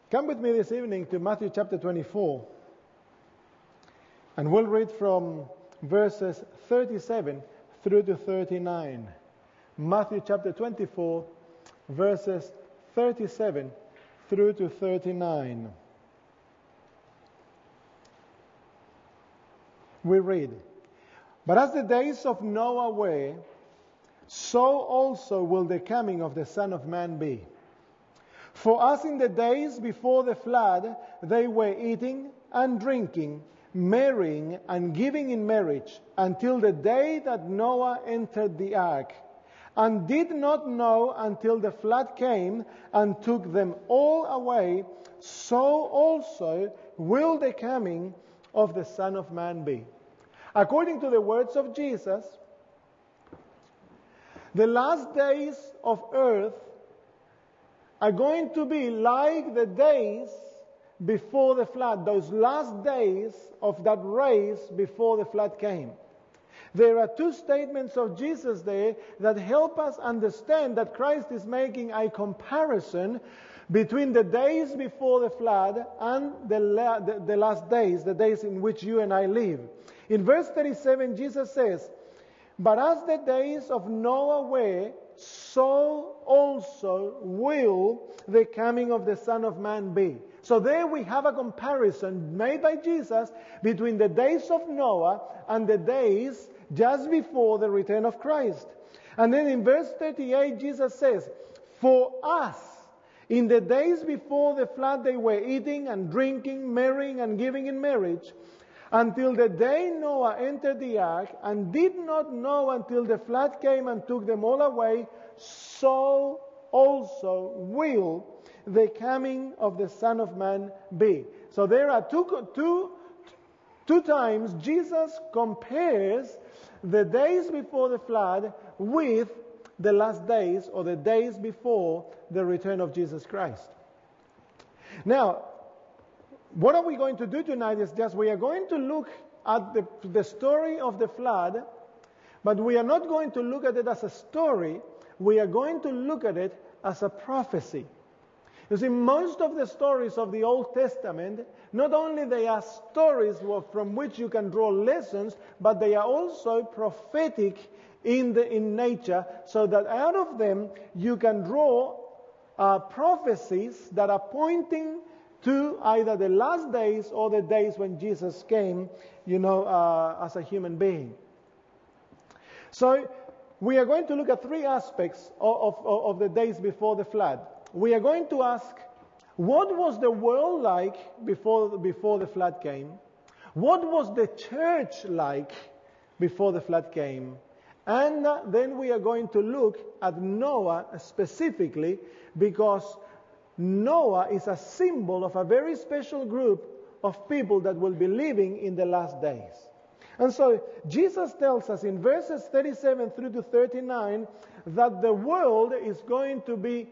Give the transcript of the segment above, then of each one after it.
Come with me this evening to Matthew chapter 24, and we'll read from verses 37 through to 39. Matthew chapter 24, verses 37 through to 39. We read, "But as the days of Noah were, so also will the coming of the Son of Man be. For as in the days before the flood, they were eating and drinking, marrying and giving in marriage, until the day that Noah entered the ark, and did not know until the flood came and took them all away, so also will the coming of the Son of Man be." According to the words of Jesus, the last days of earth are going to be like the days before the flood, those last days of that race before the flood came. There are two statements of Jesus there that help us understand that Christ is making a comparison between the days before the flood and the last days, the days in which you and I live. In verse 37, Jesus says, "But as the days of Noah were, so also will the coming of the Son of Man be." So there we have a comparison made by Jesus between the days of Noah and the days just before the return of Christ. And then in verse 38, Jesus says, "For us, in the days before the flood, they were eating and drinking, marrying and giving in marriage, until the day Noah entered the ark, and did not know until the flood came and took them all away, so also will the coming of the Son of Man be." So there are two times Jesus compares the days before the flood with the last days, or the days before the return of Jesus Christ. Now, what are we going to do tonight is we are going to look at the story of the flood, but we are not going to look at it as a story. We are going to look at it as a prophecy. You see, most of the stories of the Old Testament, not only they are stories from which you can draw lessons, but they are also prophetic in nature, so that out of them you can draw prophecies that are pointing to either the last days or the days when Jesus came, as a human being. So we are going to look at three aspects of the days before the flood. We are going to ask, what was the world like before the flood came? What was the church like before the flood came? And then we are going to look at Noah specifically, because Noah is a symbol of a very special group of people that will be living in the last days. And so Jesus tells us in verses 37 through to 39 that the world is going to be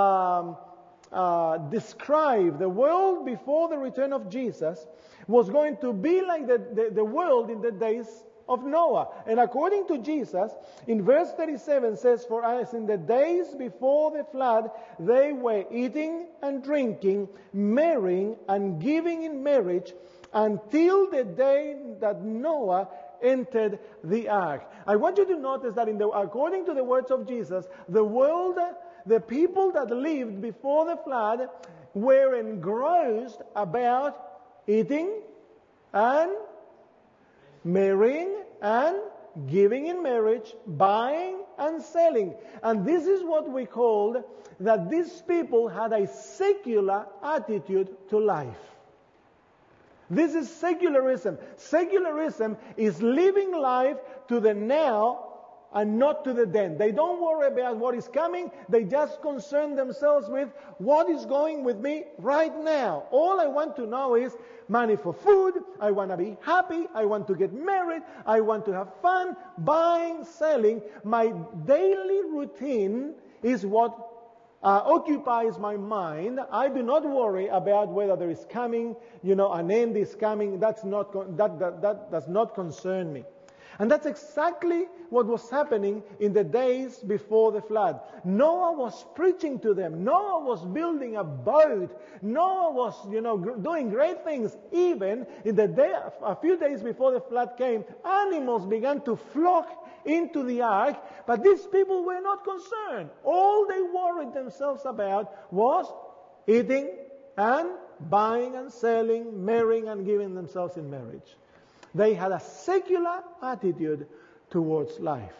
described. The world before the return of Jesus was going to be like the world in the days of Noah. And according to Jesus, in verse 37 says, "For as in the days before the flood, they were eating and drinking, marrying and giving in marriage, until the day that Noah entered the ark." I want you to notice that according to the words of Jesus, the world, the people that lived before the flood were engrossed about eating and marrying and giving in marriage, buying and selling. And this is what we called that these people had a secular attitude to life. This is secularism. Secularism is living life to the now and not to the then. They don't worry about what is coming. They just concern themselves with what is going with me right now. All I want to know is money for food. I want to be happy. I want to get married. I want to have fun. Buying, selling. My daily routine is what occupies my mind. I do not worry about whether there is coming, an end is coming. That does not concern me. And that's exactly what was happening in the days before the flood. Noah was preaching to them. Noah was building a boat. Noah was, doing great things. Even in the day, a few days before the flood came, animals began to flock into the ark, but these people were not concerned. All they worried themselves about was eating and buying and selling, marrying and giving themselves in marriage. They had a secular attitude towards life.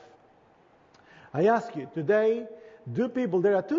I ask you, today, there are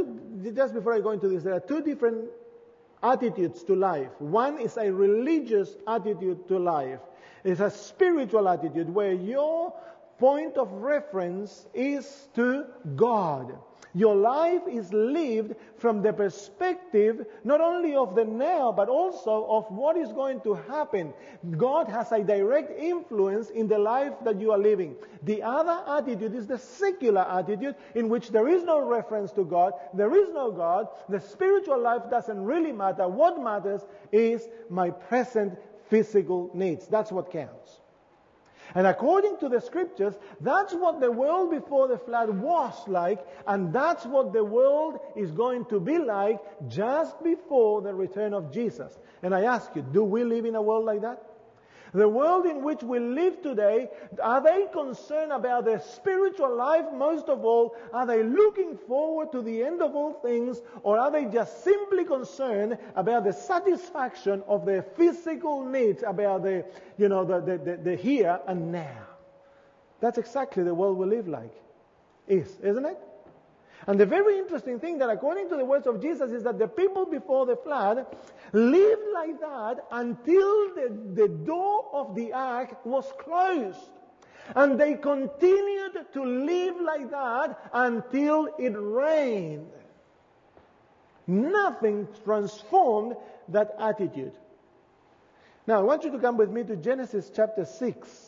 two different attitudes to life. One is a religious attitude to life. It's a spiritual attitude where your point of reference is to God. Your life is lived from the perspective not only of the now, but also of what is going to happen. God has a direct influence in the life that you are living. The other attitude is the secular attitude, in which there is no reference to God, there is no God, the spiritual life doesn't really matter. What matters is my present physical needs. That's what counts. And according to the scriptures, that's what the world before the flood was like, and that's what the world is going to be like just before the return of Jesus. And I ask you, do we live in a world like that? The world in which we live today, are they concerned about their spiritual life most of all? Are they looking forward to the end of all things? Or are they just simply concerned about the satisfaction of their physical needs, about the here and now? That's exactly the world we live like. Isn't it? And the very interesting thing that according to the words of Jesus is that the people before the flood lived like that until the door of the ark was closed. And they continued to live like that until it rained. Nothing transformed that attitude. Now I want you to come with me to Genesis chapter 6.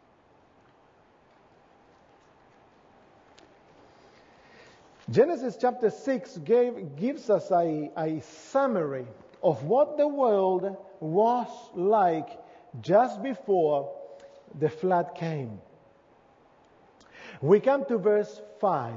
Genesis chapter 6 gives us a summary of what the world was like just before the flood came. We come to verse 5.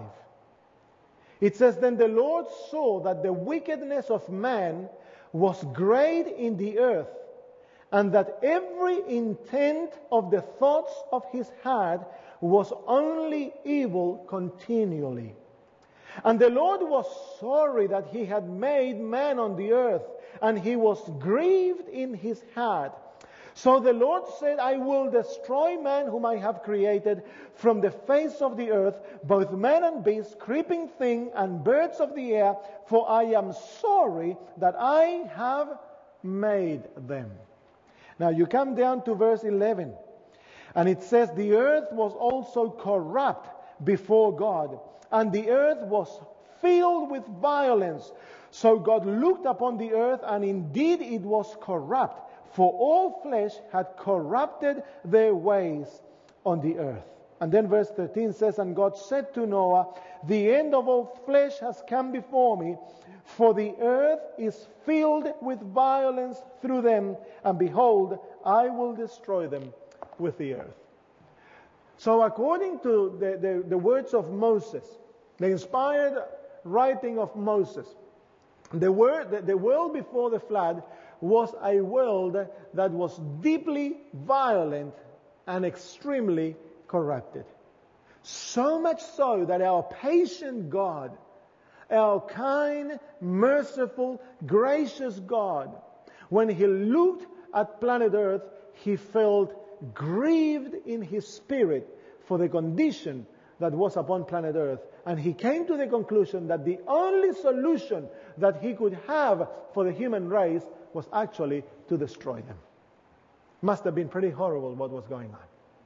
It says, "Then the Lord saw that the wickedness of man was great in the earth, and that every intent of the thoughts of his heart was only evil continually. And the Lord was sorry that he had made man on the earth, and he was grieved in his heart. So the Lord said, I will destroy man whom I have created from the face of the earth, both man and beast, creeping thing, and birds of the air, for I am sorry that I have made them." Now you come down to verse 11, and it says, "The earth was also corrupt before God, and the earth was filled with violence. So God looked upon the earth, and indeed it was corrupt, for all flesh had corrupted their ways on the earth." And then verse 13 says, "And God said to Noah, the end of all flesh has come before me, for the earth is filled with violence through them, and behold, I will destroy them with the earth." So according to the words of Moses, the inspired writing of Moses, the world before the flood was a world that was deeply violent and extremely corrupted. So much so that our patient God, our kind, merciful, gracious God, when He looked at planet Earth, He felt grieved in His spirit for the condition that was upon planet Earth. And He came to the conclusion that the only solution that He could have for the human race was actually to destroy them. Must have been pretty horrible what was going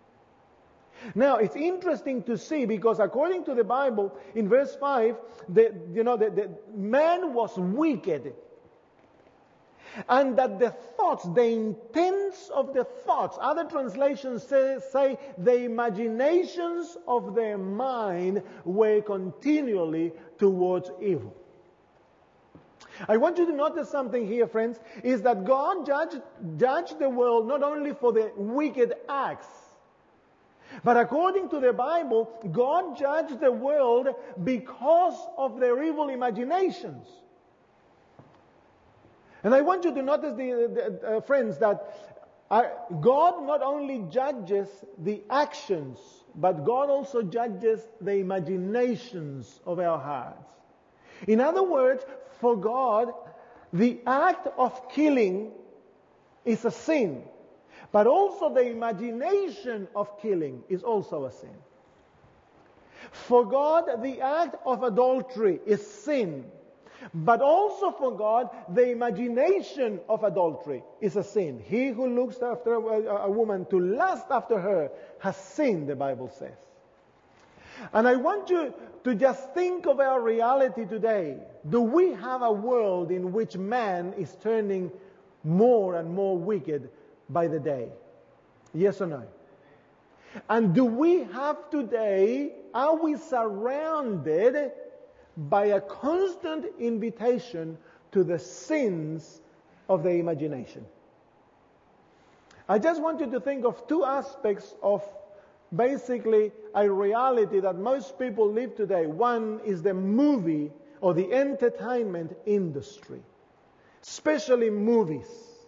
on. Now, it's interesting to see, because according to the Bible, in verse 5, the man was wicked. And that the thoughts, the intents of the thoughts, other translations say the imaginations of their mind were continually towards evil. I want you to notice something here, friends, is that God judged the world not only for the wicked acts, But according to the Bible, God judged the world because of their evil imaginations. And I want you to notice, friends, that God not only judges the actions, but God also judges the imaginations of our hearts. In other words, for God, the act of killing is a sin. But also the imagination of killing is also a sin. For God, the act of adultery is sin. But also for God, the imagination of adultery is a sin. He who looks after a woman to lust after her has sinned, the Bible says. And I want you to just think of our reality today. Do we have a world in which man is turning more and more wicked by the day? Yes or no? And do we have today, are we surrounded by a constant invitation to the sins of the imagination? I just want you to think of two aspects of basically a reality that most people live today. One is the movie or the entertainment industry, especially movies.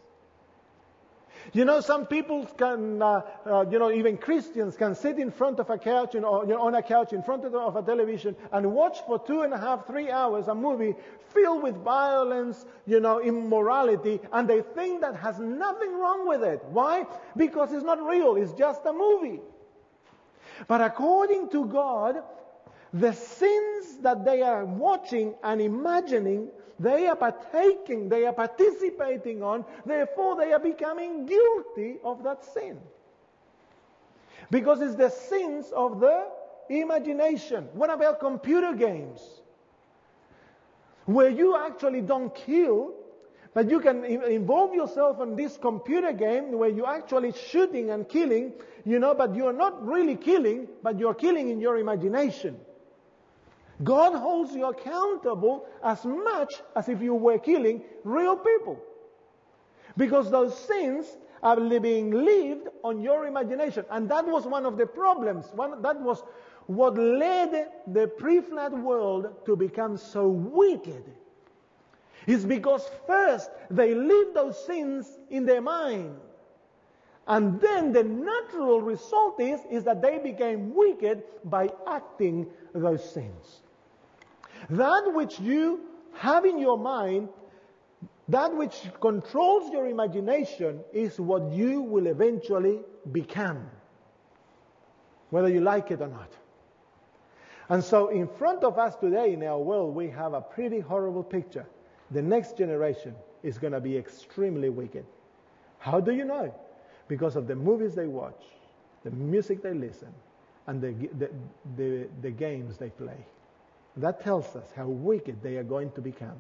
You know, some people can, even Christians can sit in front of a couch, on a couch in front of a television and watch for 2.5, 3 hours a movie filled with violence, immorality, and they think that has nothing wrong with it. Why? Because it's not real. It's just a movie. But according to God, the sins that they are watching and imagining, they are partaking, they are participating on, therefore they are becoming guilty of that sin. Because it's the sins of the imagination. What about computer games? Where you actually don't kill, but you can involve yourself in this computer game where you're actually shooting and killing, but you're not really killing, but you're killing in your imagination. God holds you accountable as much as if you were killing real people. Because those sins are being lived on your imagination. And that was one of the problems. That was what led the pre-flood world to become so wicked. It's because first they lived those sins in their mind. And then the natural result is that they became wicked by acting those sins. That which you have in your mind, that which controls your imagination, is what you will eventually become, whether you like it or not. And so in front of us today in our world, we have a pretty horrible picture. The next generation is going to be extremely wicked. How do you know? Because of the movies they watch, the music they listen, and the games they play. That tells us how wicked they are going to become.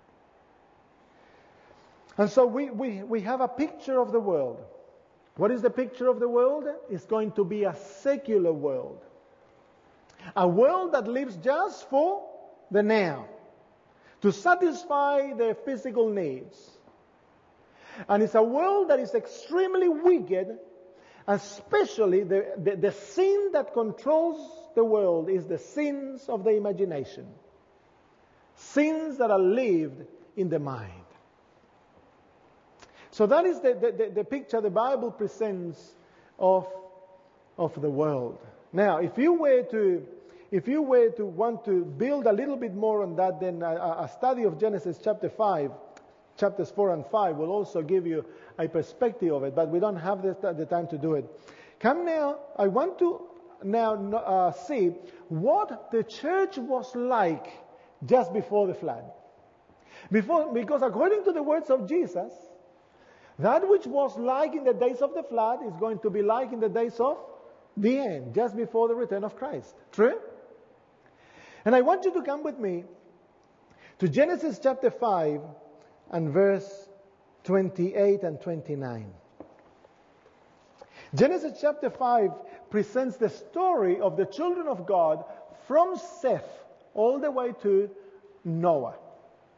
And so we have a picture of the world. What is the picture of the world? It's going to be a secular world. A world that lives just for the now, to satisfy their physical needs. And it's a world that is extremely wicked, especially the sin that controls the world is the sins of the imagination. Sins that are lived in the mind. So that is the picture the Bible presents of the world. Now, if you were to want to build a little bit more on that, then a study of Genesis chapter 5, chapters 4 and 5 will also give you a perspective of it, but we don't have the time to do it. Come now, I want to see what the church was like just before the flood. Because according to the words of Jesus, that which was like in the days of the flood is going to be like in the days of the end, just before the return of Christ. True? And I want you to come with me to Genesis chapter 5 and verse 28 and 29. Genesis chapter 5 presents the story of the children of God from Seth all the way to Noah.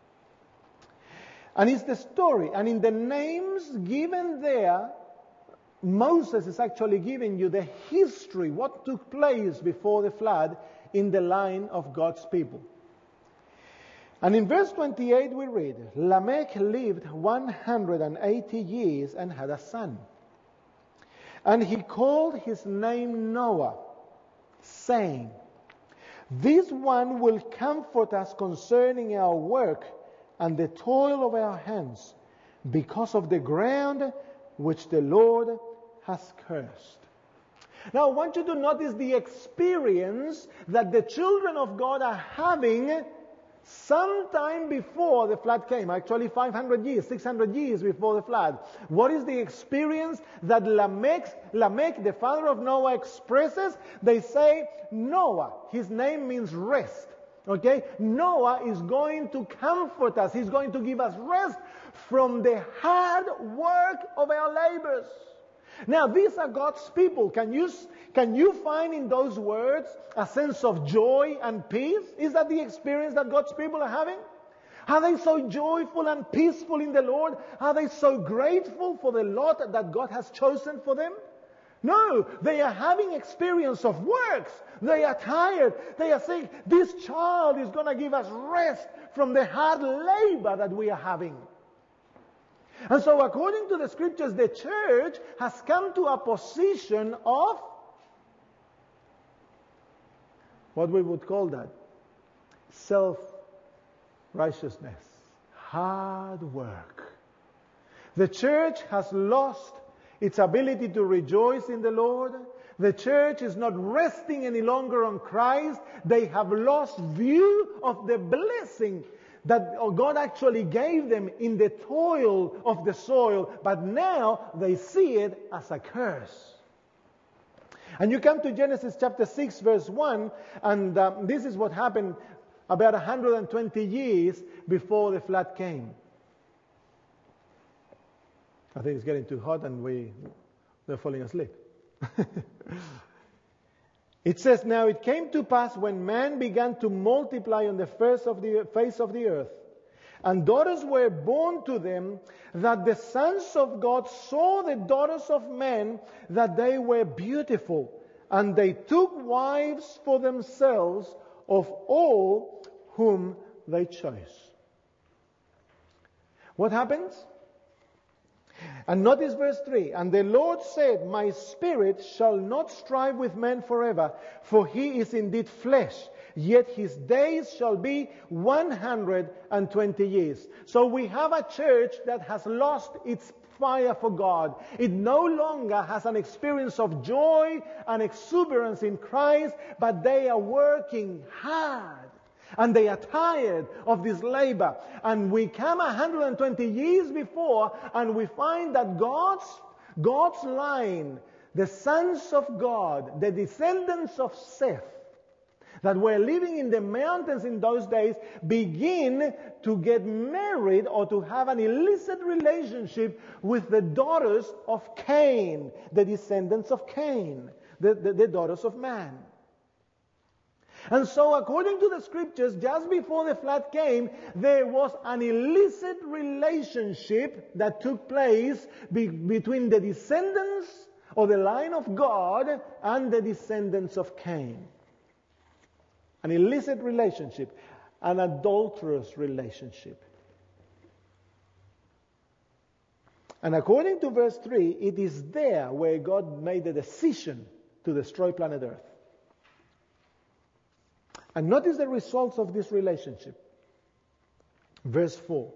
And it's the story, and in the names given there, Moses is actually giving you the history, what took place before the flood in the line of God's people. And in verse 28 we read, Lamech lived 180 years and had a son. And he called his name Noah, saying, This one will comfort us concerning our work and the toil of our hands, because of the ground which the Lord has cursed. Now I want you to notice the experience that the children of God are having sometime before the flood came. Actually 500 years, 600 years before the flood. What is the experience that Lamech, the father of Noah, expresses? They say, Noah, his name means rest. Okay? Noah is going to comfort us. He's going to give us rest from the hard work of our labors. Now, these are God's people. Can you find in those words a sense of joy and peace? Is that the experience that God's people are having? Are they so joyful and peaceful in the Lord? Are they so grateful for the lot that God has chosen for them? No, they are having experience of works. They are tired. They are saying, this child is going to give us rest from the hard labor that we are having. And so according to the scriptures, the church has come to a position of what we would call that self-righteousness, hard work. The church has lost its ability to rejoice in the Lord. The church is not resting any longer on Christ. They have lost view of the blessing that God actually gave them in the toil of the soil, but now they see it as a curse. And you come to Genesis chapter 6 verse 1, and this is what happened about 120 years before the flood came. I think it's getting too hot and they're falling asleep. It says, Now it came to pass when man began to multiply on the face of the earth, and daughters were born to them, that the sons of God saw the daughters of men, that they were beautiful, and they took wives for themselves of all whom they chose. What happens? And notice verse 3, And the Lord said, My spirit shall not strive with man forever, for he is indeed flesh, yet his days shall be 120 years. So we have a church that has lost its fire for God. It no longer has an experience of joy and exuberance in Christ, but they are working hard. And they are tired of this labor. And we come 120 years before, and we find that God's line, the sons of God, the descendants of Seth, that were living in the mountains in those days, begin to get married or to have an illicit relationship with the daughters of Cain, the descendants of Cain, the daughters of man. And so according to the scriptures, just before the flood came, there was an illicit relationship that took place between the descendants or the line of God and the descendants of Cain. An illicit relationship, an adulterous relationship. And according to verse 3, it is there where God made the decision to destroy planet Earth. And notice the results of this relationship. Verse 4.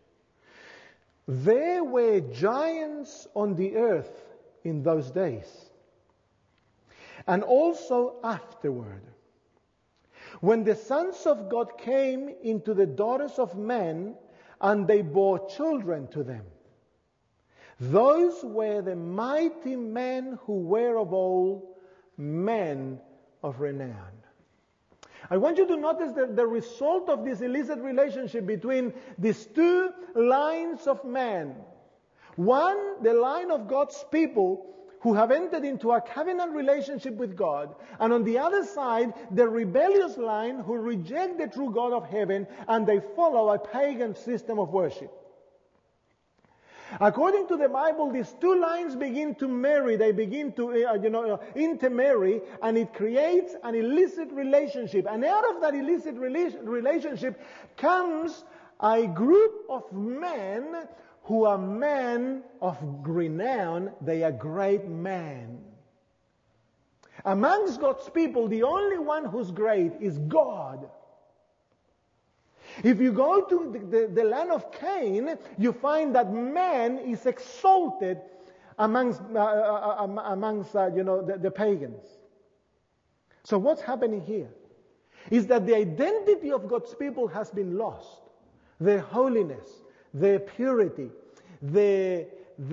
There were giants on the earth in those days, and also afterward, when the sons of God came into the daughters of men, and they bore children to them. Those were the mighty men who were of old, men of renown. I want you to notice the result of this illicit relationship between these two lines of men. One, the line of God's people who have entered into a covenant relationship with God. And on the other side, the rebellious line who reject the true God of heaven and they follow a pagan system of worship. According to the Bible, these two lines begin to marry. They begin to, intermarry, and it creates an illicit relationship. And out of that illicit relationship comes a group of men who are men of renown. They are great men. Amongst God's people, the only one who's great is God. If you go to the land of Cain, you find that man is exalted amongst the pagans. So what's happening here is that the identity of God's people has been lost. Their holiness, their purity, their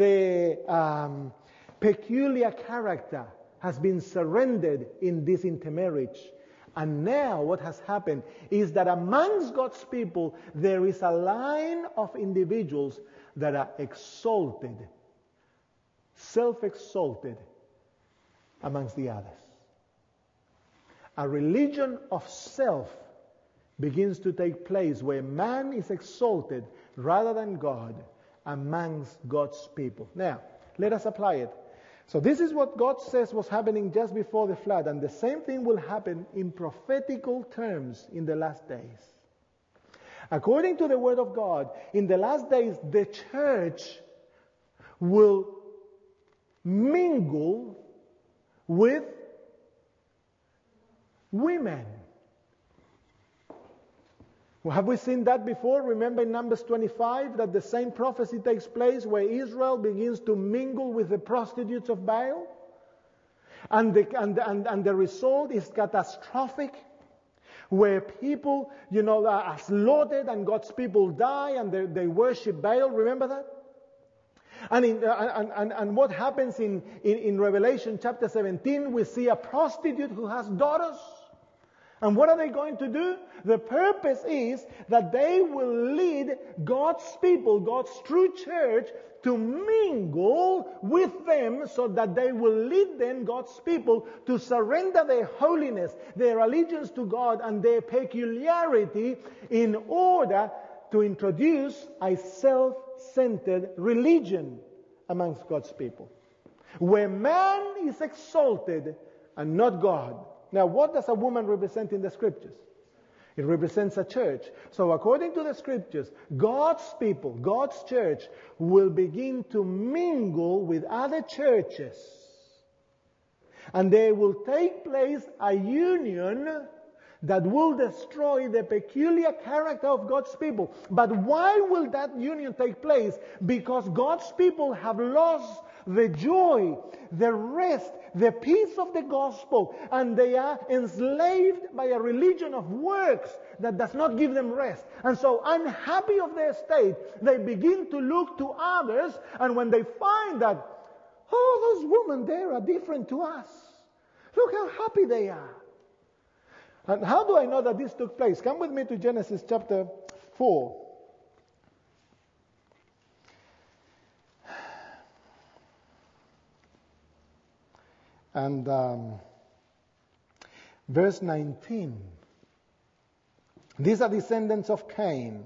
peculiar character has been surrendered in this intermarriage. And now what has happened is that amongst God's people there is a line of individuals that are exalted, self-exalted amongst the others. A religion of self begins to take place where man is exalted rather than God amongst God's people. Now, let us apply it. So this is what God says was happening just before the flood, and the same thing will happen in prophetical terms in the last days. According to the Word of God, in the last days, the church will mingle with women. Well, have we seen that before? Remember in Numbers 25 that the same prophecy takes place where Israel begins to mingle with the prostitutes of Baal? And the result is catastrophic, where people, are slaughtered and God's people die and they worship Baal. Remember that? And what happens in Revelation chapter 17, we see a prostitute who has daughters. And what are they going to do? The purpose is that they will lead God's people, God's true church, to mingle with them so that they will lead them, God's people, to surrender their holiness, their allegiance to God and their peculiarity in order to introduce a self-centered religion amongst God's people, where man is exalted and not God. Now, what does a woman represent in the Scriptures? It represents a church. So according to the Scriptures, God's people, God's church, will begin to mingle with other churches. And there will take place a union that will destroy the peculiar character of God's people. But why will that union take place? Because God's people have lost the joy, the rest, the peace of the gospel, and they are enslaved by a religion of works that does not give them rest. And so, unhappy of their state, they begin to look to others, and when they find that, oh, those women there are different to us. Look how happy they are. And how do I know that this took place? Come with me to Genesis chapter 4. And verse 19. These are descendants of Cain.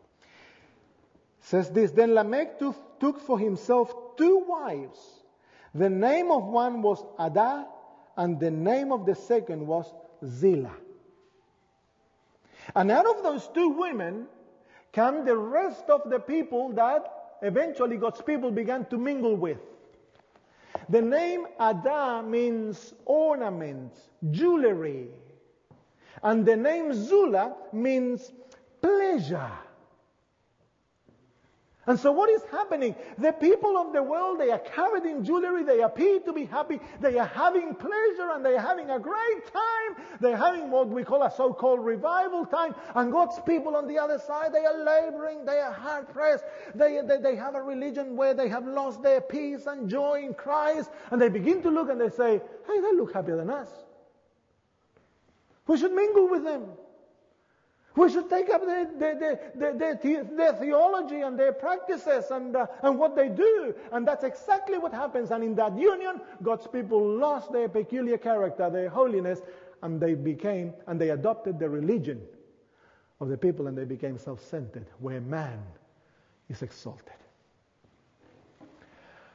Says this, then Lamech took for himself 2 wives. The name of one was Adah, and the name of the second was Zillah. And out of those 2 women come the rest of the people that eventually God's people began to mingle with. The name Adah means ornament, jewelry. And the name Zillah means pleasure. And so what is happening? The people of the world, they are carried in jewelry, they appear to be happy, they are having pleasure and they are having a great time. They are having what we call a so-called revival time. And God's people on the other side, they are laboring, they are hard-pressed. They have a religion where they have lost their peace and joy in Christ. And they begin to look and they say, hey, they look happier than us. We should mingle with them. We should take up their theology and their practices and what they do. And that's exactly what happens. And in that union, God's people lost their peculiar character, their holiness, and they adopted the religion of the people, and they became self-centered, where man is exalted.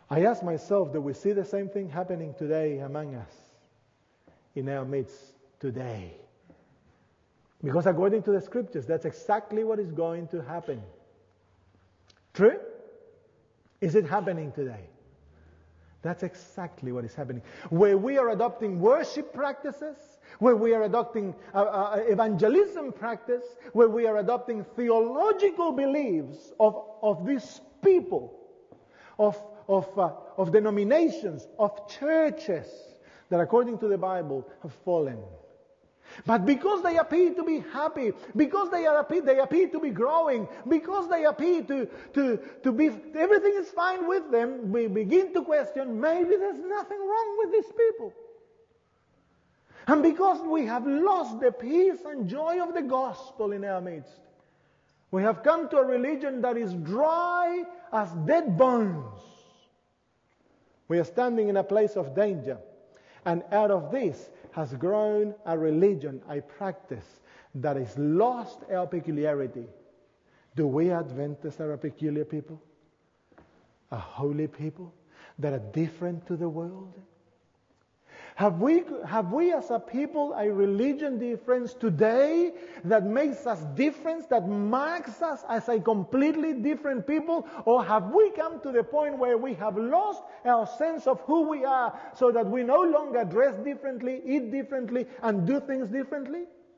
I ask myself, do we see the same thing happening today among us, in our midst today? Because according to the scriptures, that's exactly what is going to happen. True? Is it happening today? That's exactly what is happening. Where we are adopting worship practices, where we are adopting evangelism practice, where we are adopting theological beliefs of these people, of denominations, of churches that according to the Bible have fallen. But because they appear to be happy, because they appear to be growing, because they appear to be, everything is fine with them, we begin to question, maybe there's nothing wrong with these people. And because we have lost the peace and joy of the gospel in our midst, we have come to a religion that is dry as dead bones. We are standing in a place of danger. And out of this has grown a religion, a practice that has lost our peculiarity. Do we Adventists are a peculiar people? A holy people that are different to the world? Have we as a people a religion difference today that makes us different, that marks us as a completely different people? Or have we come to the point where we have lost our sense of who we are so that we no longer dress differently, eat differently, and do things differently?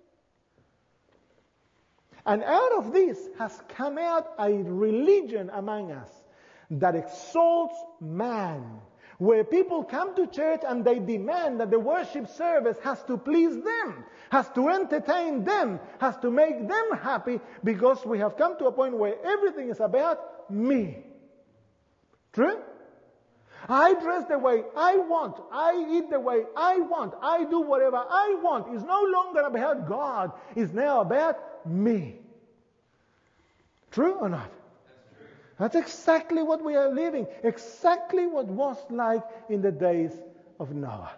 And out of this has come out a religion among us that exalts man, where people come to church and they demand that the worship service has to please them, has to entertain them, has to make them happy, because we have come to a point where everything is about me. True? I dress the way I want, I eat the way I want, I do whatever I want. It's no longer about God, it's now about me. True or not? That's exactly what we are living, exactly what was like in the days of Noah.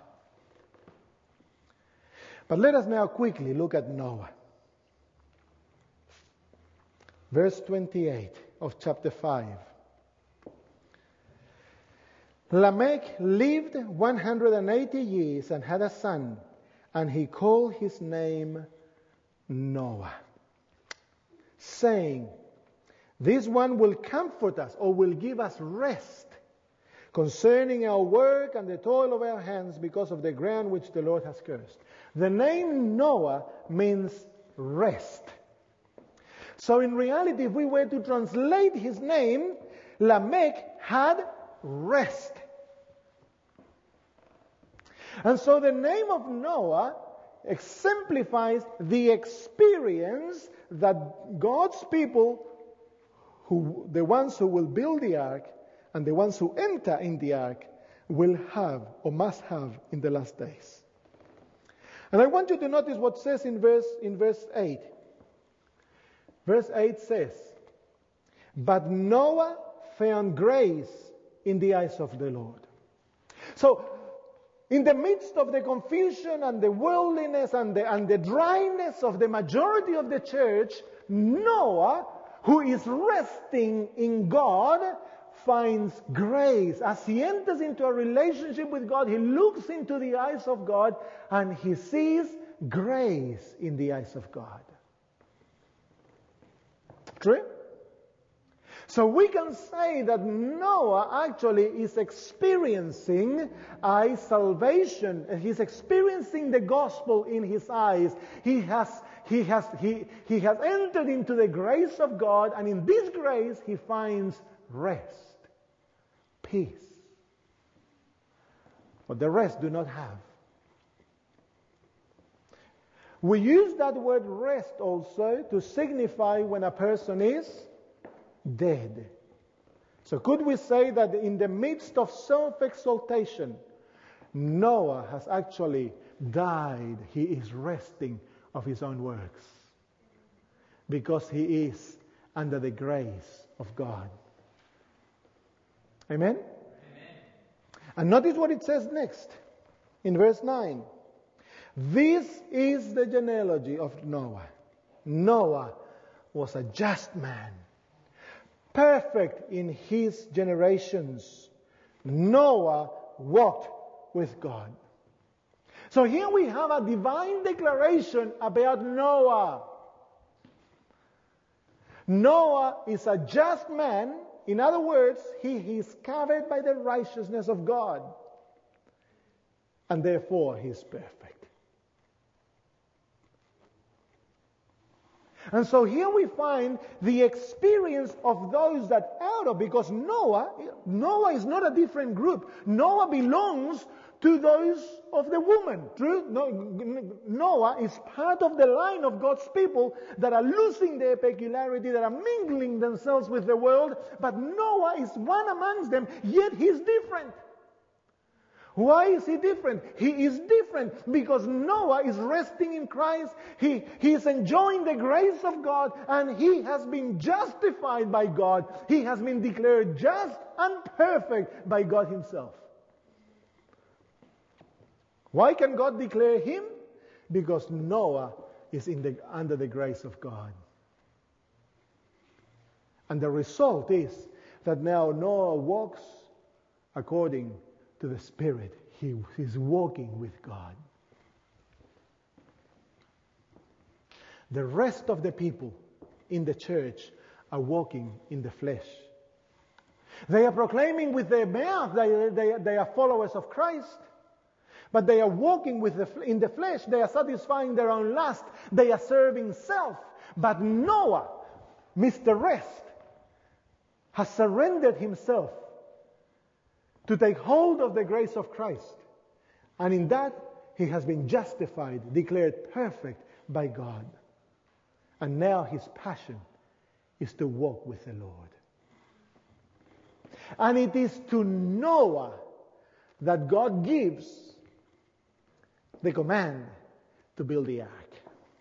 But let us now quickly look at Noah. Verse 28 of chapter 5. Lamech lived 180 years and had a son, and he called his name Noah, saying, "This one will comfort us," or will give us rest, "concerning our work and the toil of our hands, because of the ground which the Lord has cursed." The name Noah means rest. So in reality, if we were to translate his name, Lamech had rest. And so the name of Noah exemplifies the experience that God's people, the ones who will build the ark and the ones who enter in the ark, will have or must have in the last days. And I want you to notice what says in verse 8. Verse 8 says, "But Noah found grace in the eyes of the Lord." So, in the midst of the confusion and the worldliness and the dryness of the majority of the church, Noah, who is resting in God, finds grace. As he enters into a relationship with God, he looks into the eyes of God and he sees grace in the eyes of God. True? So we can say that Noah actually is experiencing a salvation. He's experiencing the gospel in his eyes. He has entered into the grace of God, and in this grace he finds rest, peace. But the rest do not have. We use that word rest also to signify when a person is dead. So could we say that in the midst of self-exaltation, Noah has actually died? He is resting of his own works because he is under the grace of God. Amen? Amen. And notice what it says next in verse 9. "This is the genealogy of Noah. Noah was a just man, perfect in his generations. Noah walked with God. So here we have a divine declaration about Noah. Noah is a just man. In other words, he is covered by the righteousness of God. And therefore, he is perfect. And so here we find the experience of those that out of, because Noah is not a different group. Noah belongs to those of the woman. True? Noah is part of the line of God's people that are losing their peculiarity, that are mingling themselves with the world. But Noah is one amongst them, yet he's different. Why is he different? He is different because Noah is resting in Christ. He is enjoying the grace of God, and he has been justified by God. He has been declared just and perfect by God himself. Why can God declare him? Because Noah is under the grace of God. And the result is that now Noah walks according to the Spirit. He is walking with God. The rest of the people in the church are walking in the flesh. They are proclaiming with their mouth they are followers of Christ. But they are walking in the flesh. They are satisfying their own lust. They are serving self. But Noah, Mr. Rest, has surrendered himself to take hold of the grace of Christ. And in that, he has been justified, declared perfect by God. And now his passion is to walk with the Lord. And it is to Noah that God gives the command to build the ark.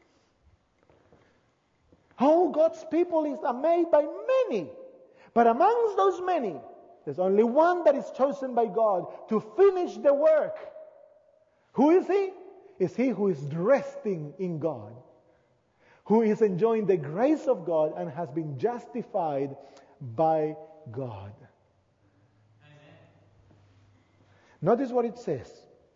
Oh, God's people are made by many. But amongst those many, there's only one that is chosen by God to finish the work. Who is he? Is he who is resting in God, who is enjoying the grace of God and has been justified by God. Amen. Notice what it says.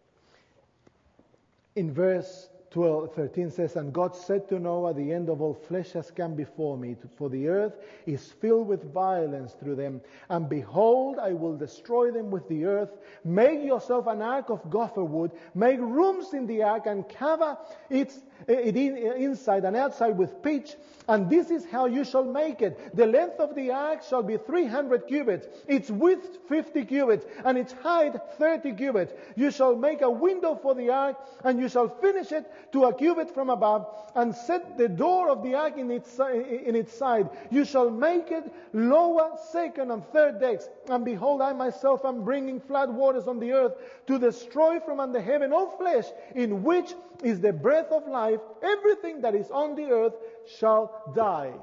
In verse 13 says, "And God said to Noah, the end of all flesh has come before me, for the earth is filled with violence through them. And behold, I will destroy them with the earth. Make yourself an ark of gopher wood. Make rooms in the ark and cover it inside and outside with pitch. And this is how you shall make it. The length of the ark shall be 300 cubits, its width 50 cubits, and its height 30 cubits. You shall make a window for the ark, and you shall finish it to a cubit from above, and set the door of the ark in its side. You shall make it lower, second, and third decks. And behold, I myself am bringing flood waters on the earth to destroy from under heaven all flesh, in which is the breath of life. Everything that is on the earth shall die."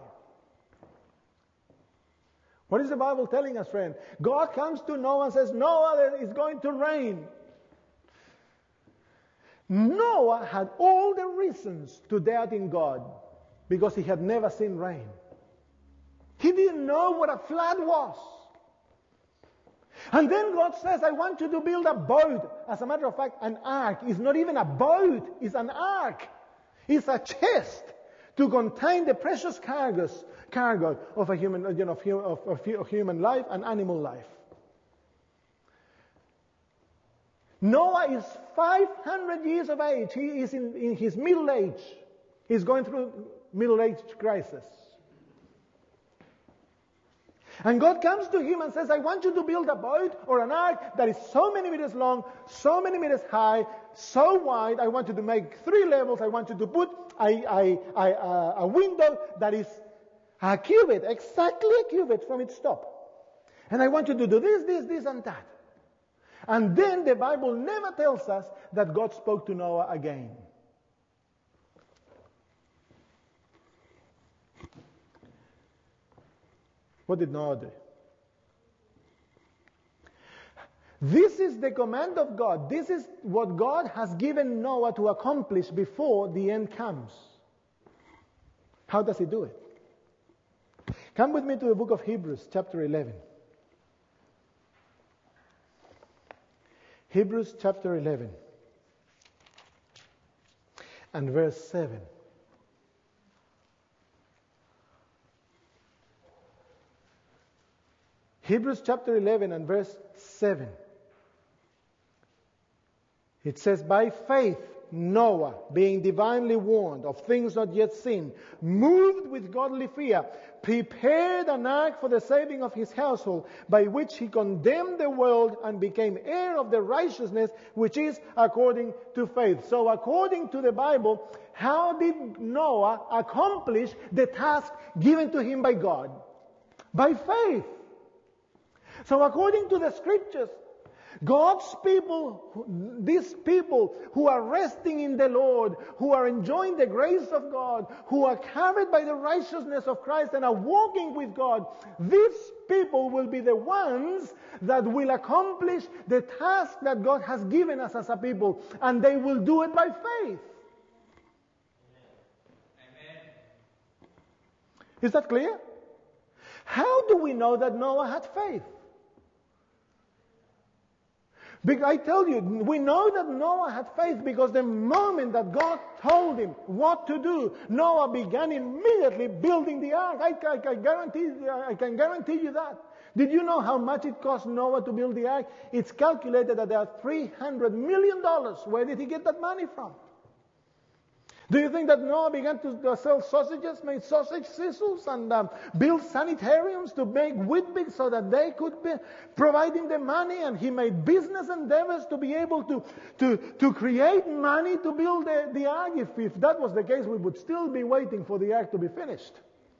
What is the Bible telling us, friend? God comes to Noah and says, "Noah, it's going to rain." Noah had all the reasons to doubt in God because he had never seen rain. He didn't know what a flood was. And then God says, "I want you to build a boat." As a matter of fact, an ark is not even a boat, it's an ark. It's a chest to contain the precious cargo of a human, of human life and animal life. Noah is 500 years of age. He is in his middle age. He's going through middle age crisis. And God comes to him and says, "I want you to build a boat or an ark that is so many meters long, so many meters high, so wide. I want you to make 3 levels. I want you to put a window that is a cubit, exactly a cubit from its top. And I want you to do this, and that." And then the Bible never tells us that God spoke to Noah again. What did Noah do? This is the command of God. This is what God has given Noah to accomplish before the end comes. How does he do it? Come with me to the book of Hebrews, chapter 11. Hebrews chapter 11 and verse 7. Hebrews chapter 11 and verse 7. It says, by faith Noah, being divinely warned of things not yet seen, moved with godly fear, prepared an ark for the saving of his household, by which he condemned the world and became heir of the righteousness which is according to faith. So according to the Bible, how did Noah accomplish the task given to him by God? By faith. So according to the scriptures, God's people, these people who are resting in the Lord, who are enjoying the grace of God, who are carried by the righteousness of Christ and are walking with God, these people will be the ones that will accomplish the task that God has given us as a people, and they will do it by faith. Amen. Is that clear? How do we know that Noah had faith? Because I tell you, we know that Noah had faith because the moment that God told him what to do, Noah began immediately building the ark. I can guarantee you that. Did you know how much it cost Noah to build the ark? It's calculated that there are $300 million. Where did he get that money from? Do you think that Noah began to sell sausages, made sausage sizzles, and build sanitariums to make Weet-Bix so that they could be providing the money, and he made business endeavors to be able to create money to build the ark? If that was the case, we would still be waiting for the ark to be finished.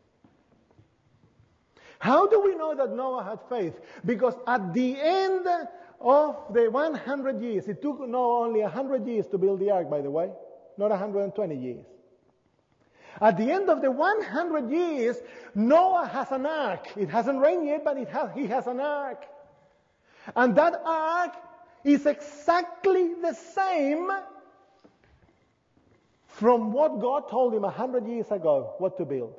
How do we know that Noah had faith? Because at the end of the 100 years, it took Noah only 100 years to build the ark, by the way. Not 120 years. At the end of the 100 years, Noah has an ark. It hasn't rained yet, but he has an ark. And that ark is exactly the same from what God told him 100 years ago what to build.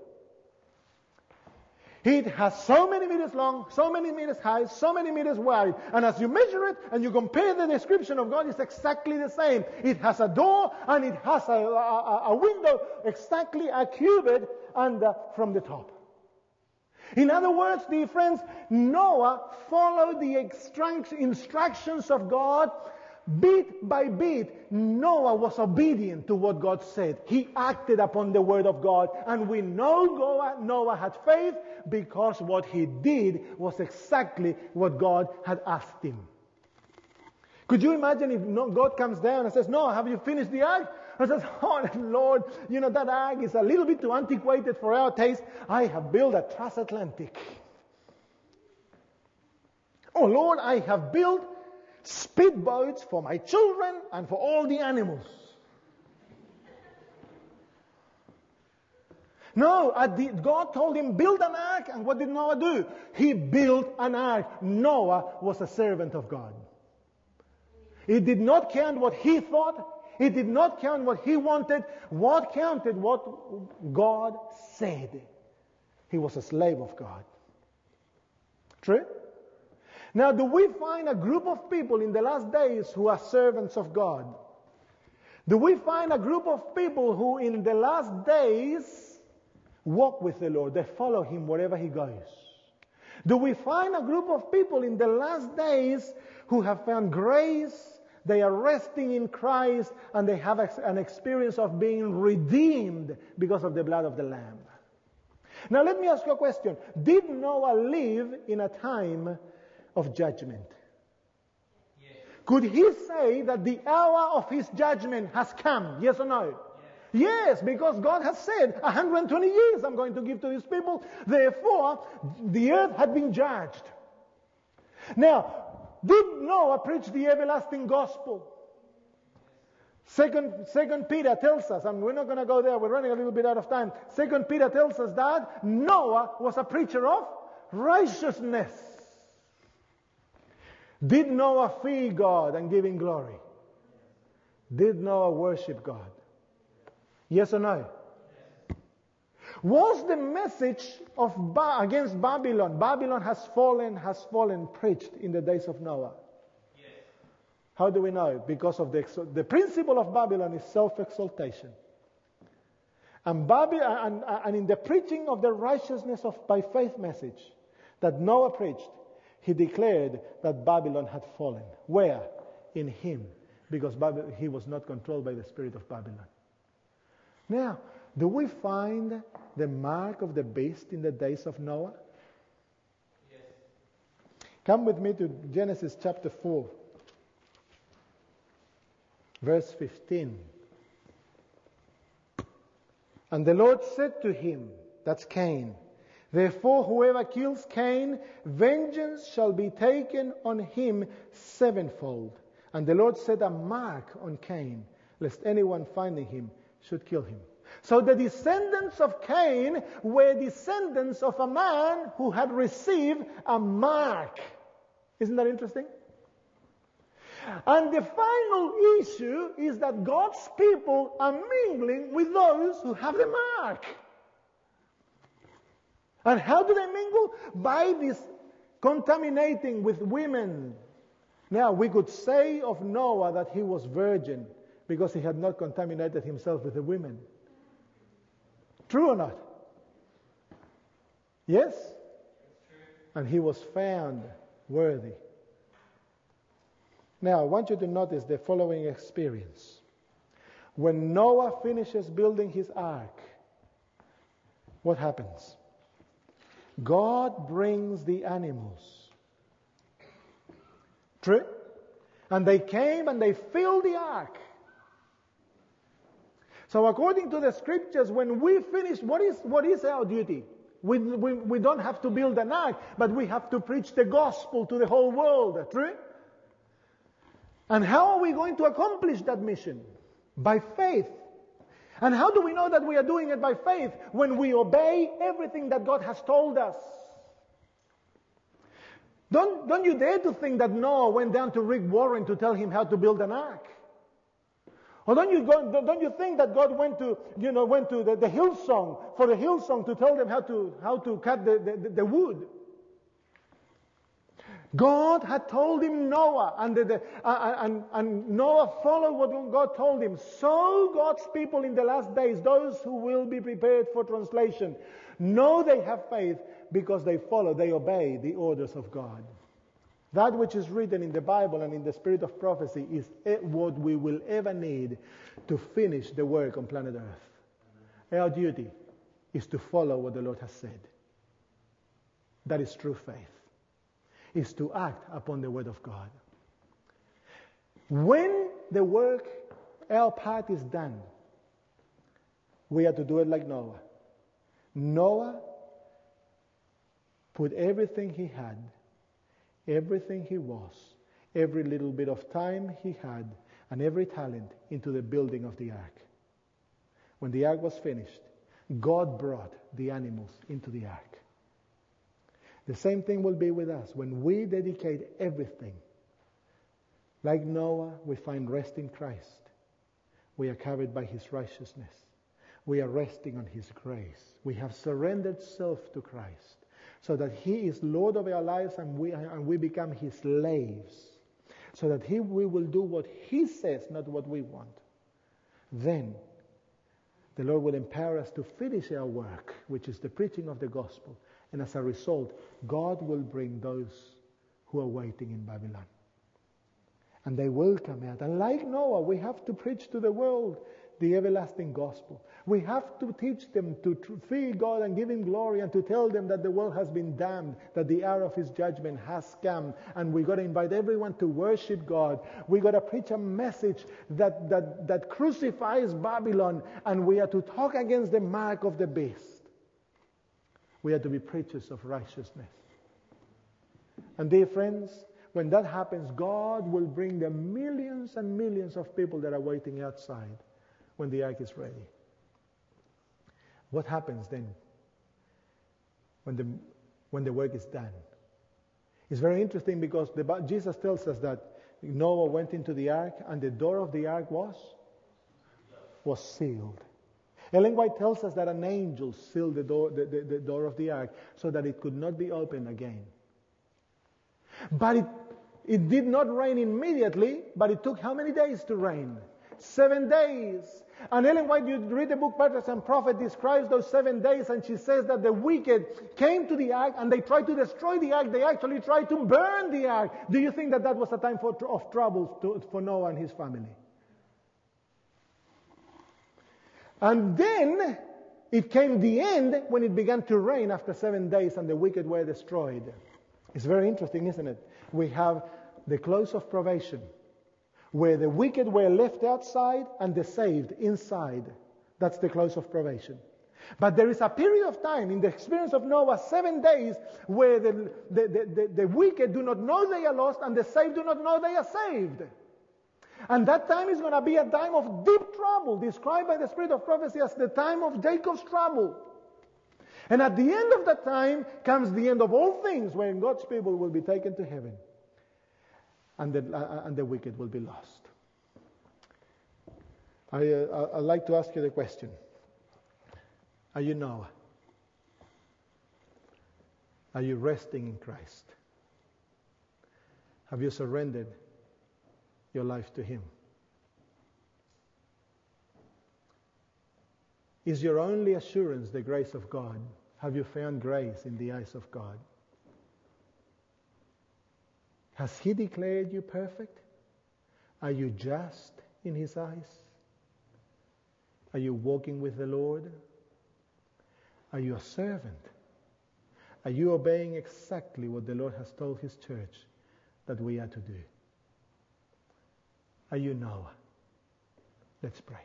It has so many meters long, so many meters high, so many meters wide. And as you measure it and you compare the description of God, it's exactly the same. It has a door and it has a window, exactly a cubit, and from the top. In other words, dear friends, Noah followed the instructions of God bit by bit. Noah was obedient to what God said. He acted upon the word of God. And we know Noah had faith because what he did was exactly what God had asked him. Could you imagine if God comes down and says, Noah, have you finished the ark? And says, oh Lord, that ark is a little bit too antiquated for our taste. I have built a transatlantic. Oh Lord, I have built speedboats for my children and for all the animals. No, God told him, build an ark, and what did Noah do? He built an ark. Noah was a servant of God. It did not count what he thought. It did not count what he wanted. What counted? What God said. He was a slave of God. True? Now, do we find a group of people in the last days who are servants of God? Do we find a group of people who in the last days walk with the Lord? They follow Him wherever He goes. Do we find a group of people in the last days who have found grace, they are resting in Christ, and they have an experience of being redeemed because of the blood of the Lamb? Now, let me ask you a question. Did Noah live in a time of judgment? Yes. Could he say that the hour of his judgment has come? Yes or no? Yes, because God has said 120 years I'm going to give to these people. Therefore, the earth had been judged. Now, did Noah preach the everlasting gospel? Second Peter tells us, and we're not going to go there, we're running a little bit out of time. Second Peter tells us that Noah was a preacher of righteousness. Did Noah fear God and give Him glory? Did Noah worship God? Yes or no? Was the message of against Babylon has fallen, preached in the days of Noah? Yes. How do we know? Because of the principle of Babylon is self-exaltation. And in the preaching of the righteousness by faith message that Noah preached, he declared that Babylon had fallen. Where? In him. Because he was not controlled by the spirit of Babylon. Now, do we find the mark of the beast in the days of Noah? Yes. Come with me to Genesis chapter 4, verse 15. And the Lord said to him, that's Cain, therefore whoever kills Cain, vengeance shall be taken on him sevenfold. And the Lord set a mark on Cain, lest anyone finding him should kill him. So the descendants of Cain were descendants of a man who had received a mark. Isn't that interesting? And the final issue is that God's people are mingling with those who have the mark. And how do they mingle? By this contaminating with women. Now, we could say of Noah that he was virgin because he had not contaminated himself with the women. True or not? Yes? And he was found worthy. Now, I want you to notice the following experience. When Noah finishes building his ark, what happens? God brings the animals. True? And they came and they filled the ark. So according to the scriptures, when we finish, what is our duty? We don't have to build an ark, but we have to preach the gospel to the whole world. True? And how are we going to accomplish that mission? By faith. And how do we know that we are doing it by faith? When we obey everything that God has told us. Don't you dare to think that Noah went down to Rick Warren to tell him how to build an ark. Or don't you think that God went to the Hillsong for the Hillsong to tell them how to cut the wood. God had told him Noah, and Noah followed what God told him. So God's people in the last days, those who will be prepared for translation, know they have faith because they obey the orders of God. That which is written in the Bible and in the spirit of prophecy is what we will ever need to finish the work on planet Earth. Our duty is to follow what the Lord has said. That is true faith. Is to act upon the word of God. When the work, our part is done, we are to do it like Noah. Noah put everything he had, everything he was, every little bit of time he had, and every talent into the building of the ark. When the ark was finished, God brought the animals into the ark. The same thing will be with us. When we dedicate everything, like Noah, we find rest in Christ. We are covered by His righteousness. We are resting on His grace. We have surrendered self to Christ so that He is Lord of our lives and we become His slaves. So that we will do what He says, not what we want. Then the Lord will empower us to finish our work, which is the preaching of the gospel. And as a result, God will bring those who are waiting in Babylon. And they will come out. And like Noah, we have to preach to the world the everlasting gospel. We have to teach them to fear God and give Him glory and to tell them that the world has been damned, that the hour of His judgment has come. And we've got to invite everyone to worship God. We've got to preach a message that crucifies Babylon. And we are to talk against the mark of the beast. We are to be preachers of righteousness. And dear friends, when that happens, God will bring the millions and millions of people that are waiting outside when the ark is ready. What happens then when the work is done? It's very interesting because Jesus tells us that Noah went into the ark and the door of the ark was sealed. Ellen White tells us that an angel sealed the door of the ark so that it could not be opened again. But It did not rain immediately, but it took how many days to rain? 7 days. And Ellen White, you read the book Patriarchs and Prophets, describes those 7 days, and she says that the wicked came to the ark and they tried to destroy the ark. They actually tried to burn the ark. Do you think that that was a time of troubles for Noah and his family? And then it came the end when it began to rain after 7 days and the wicked were destroyed. It's very interesting, isn't it? We have the close of probation, where the wicked were left outside and the saved inside. That's the close of probation. But there is a period of time in the experience of Noah, 7 days, where the wicked do not know they are lost and the saved do not know they are saved. And that time is going to be a time of deep trouble, described by the Spirit of prophecy as the time of Jacob's trouble. And at the end of that time comes the end of all things, when God's people will be taken to heaven and the wicked will be lost. I'd like to ask you the question. Are you Noah? Are you resting in Christ? Have you surrendered your life to Him? Is your only assurance the grace of God? Have you found grace in the eyes of God? Has He declared you perfect? Are you just in His eyes? Are you walking with the Lord? Are you a servant? Are you obeying exactly what the Lord has told His church that we are to do? Are you Noah? Let's pray.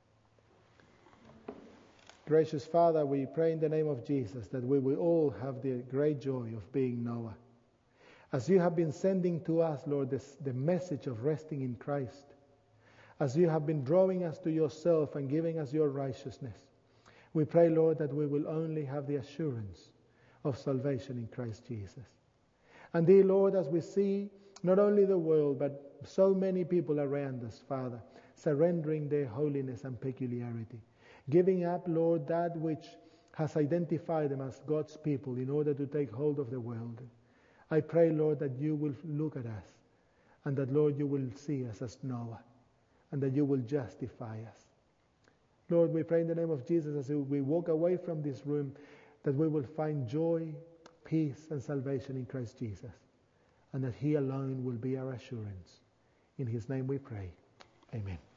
Gracious Father, we pray in the name of Jesus that we will all have the great joy of being Noah. As you have been sending to us, Lord, the message of resting in Christ, as you have been drawing us to yourself and giving us your righteousness, we pray, Lord, that we will only have the assurance of salvation in Christ Jesus. And dear Lord, as we see not only the world, but so many people around us, Father, surrendering their holiness and peculiarity, giving up, Lord, that which has identified them as God's people in order to take hold of the world. I pray, Lord, that you will look at us and that, Lord, you will see us as Noah and that you will justify us. Lord, we pray in the name of Jesus as we walk away from this room that we will find joy, peace, and salvation in Christ Jesus, and that He alone will be our assurance. In His name we pray. Amen.